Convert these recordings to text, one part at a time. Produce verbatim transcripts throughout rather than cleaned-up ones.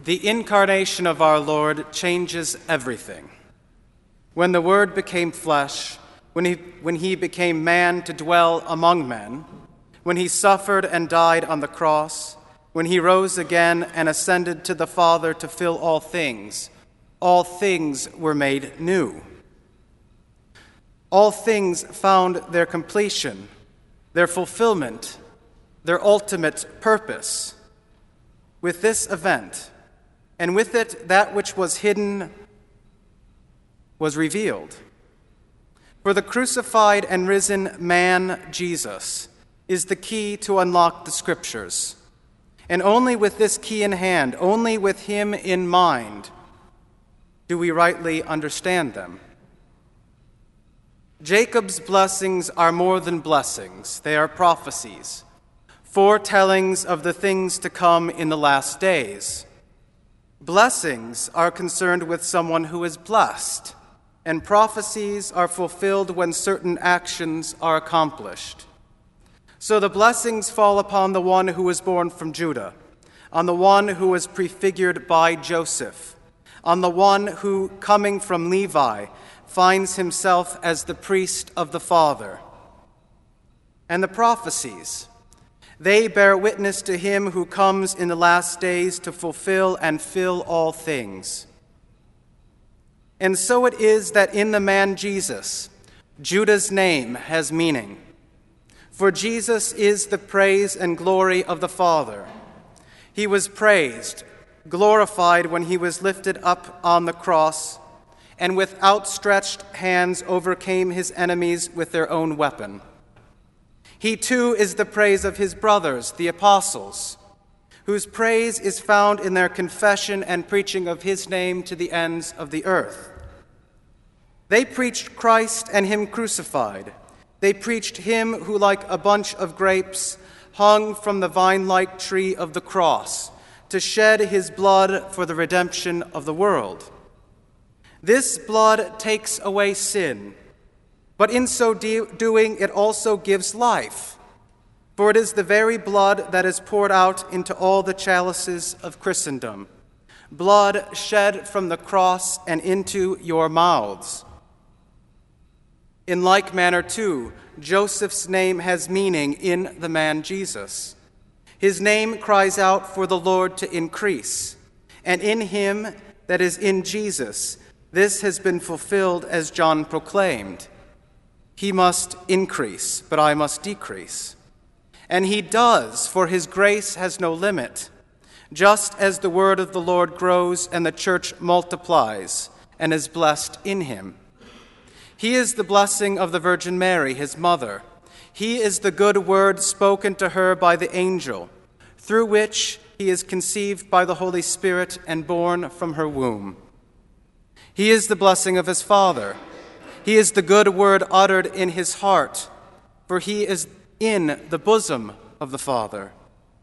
The incarnation of our Lord changes everything. When the Word became flesh, when he, when he became man to dwell among men, when he suffered and died on the cross, when he rose again and ascended to the Father to fill all things, all things were made new. All things found their completion, their fulfillment, their ultimate purpose with this event, and with it that which was hidden was revealed. For the crucified and risen man, Jesus, is the key to unlock the Scriptures. And only with this key in hand, only with him in mind, do we rightly understand them. Jacob's blessings are more than blessings. They are prophecies, foretellings of the things to come in the last days. Blessings are concerned with someone who is blessed, and prophecies are fulfilled when certain actions are accomplished. So the blessings fall upon the one who was born from Judah, on the one who was prefigured by Joseph, on the one who, coming from Levi, finds himself as the priest of the Father. And the prophecies, they bear witness to him who comes in the last days to fulfill and fill all things. And so it is that in the man Jesus, Judah's name has meaning. For Jesus is the praise and glory of the Father. He was praised, glorified when he was lifted up on the cross, and with outstretched hands overcame his enemies with their own weapon. He too is the praise of his brothers, the apostles, whose praise is found in their confession and preaching of his name to the ends of the earth. They preached Christ and him crucified. They preached him who, like a bunch of grapes, hung from the vine-like tree of the cross to shed his blood for the redemption of the world. This blood takes away sin, but in so de- doing it also gives life, for it is the very blood that is poured out into all the chalices of Christendom, blood shed from the cross and into your mouths. In like manner, too, Joseph's name has meaning in the man Jesus. His name cries out for the Lord to increase, and in him, that is in Jesus, this has been fulfilled as John proclaimed. He must increase, but I must decrease. And he does, for his grace has no limit, just as the word of the Lord grows and the church multiplies and is blessed in him. He is the blessing of the Virgin Mary, his mother. He is the good word spoken to her by the angel, through which he is conceived by the Holy Spirit and born from her womb. He is the blessing of his Father. He is the good word uttered in his heart, for he is in the bosom of the Father.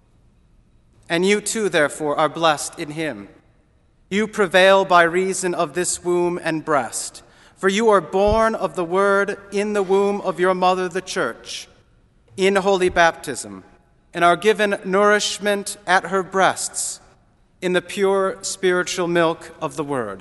And you too, therefore, are blessed in him. You prevail by reason of this womb and breast, for you are born of the Word in the womb of your mother, the Church, in holy baptism, and are given nourishment at her breasts in the pure spiritual milk of the Word.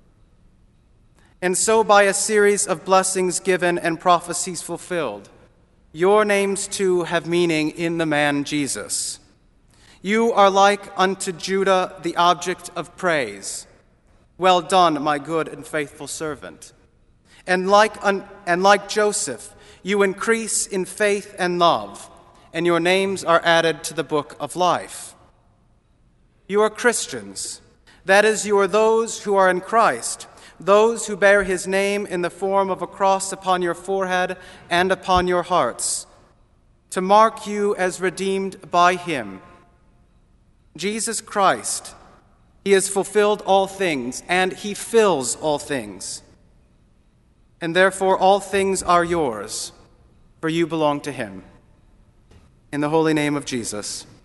And so by a series of blessings given and prophecies fulfilled, your names too have meaning in the man Jesus. You are like unto Judah, the object of praise. Well done, my good and faithful servant. And like, un- and like Joseph, you increase in faith and love, and your names are added to the book of life. You are Christians. That is, you are those who are in Christ, those who bear his name in the form of a cross upon your forehead and upon your hearts, to mark you as redeemed by him. Jesus Christ, he has fulfilled all things, and he fills all things. And therefore all things are yours, for you belong to him. In the holy name of Jesus.